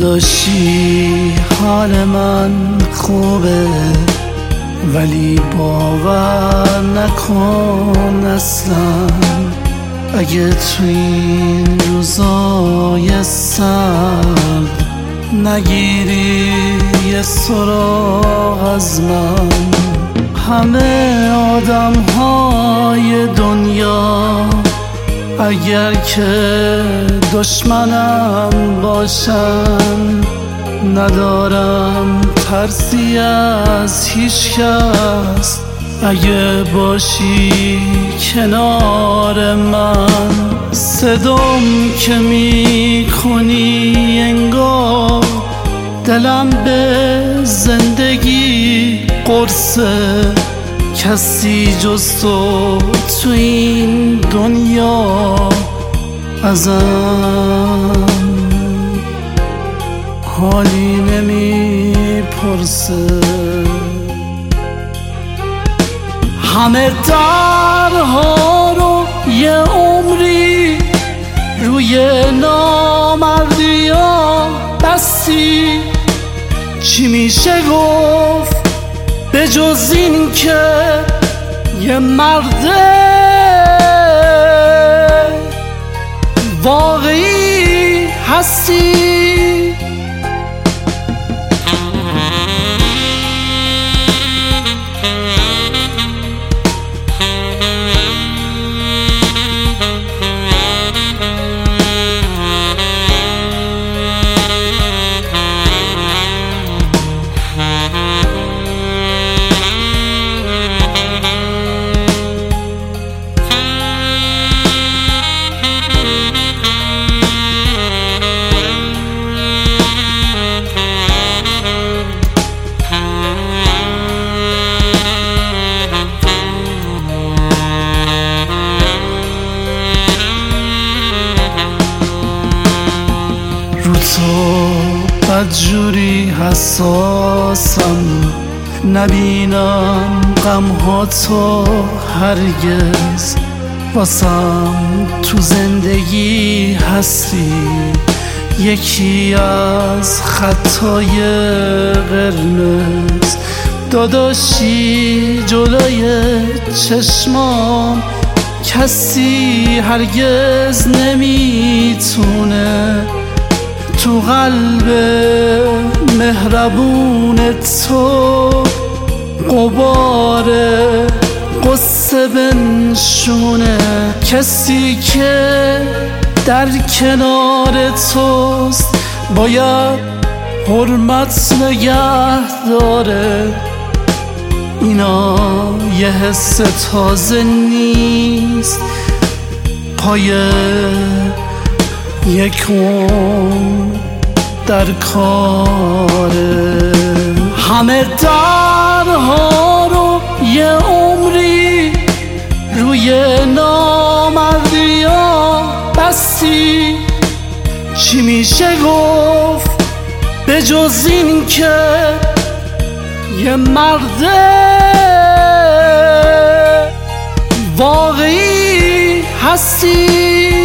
داداشی حال من خوبه، ولی باور نکن اصلا اگه تو این روزای سرد نگیری یه سراغ از من. همه آدم های دنیا اگر که دشمنم باشن، ندارم ترسی از هیچ کس اگه باشی کنار من. صدام که می کنی انگار دلم به زندگی قرصه، کسی جز تو این دنیا ازم حالی نمیپرسه. همه درها رو یه عمری روی نامردیا بستی، چی میشه گفت به جز این که یه مرد واقعی هستی؟ تو بدجوری حساسم، نبینم غمها تو هرگز واسم تو زندگی هستی. یکی از خطای قرمز داداشی جلوی چشمام، کسی هرگز نمیتونه تو قلب مهربون تو غبار قصه بنشونه. کسی که در کنار توست باید حرمت نگه داره. اینا یه حس تازه نیست، پای یک در کاره. همه درها رو یه عمری روی نامردیا بستی، چی میشه گفت به جز این که یه مرد واقعی هستی؟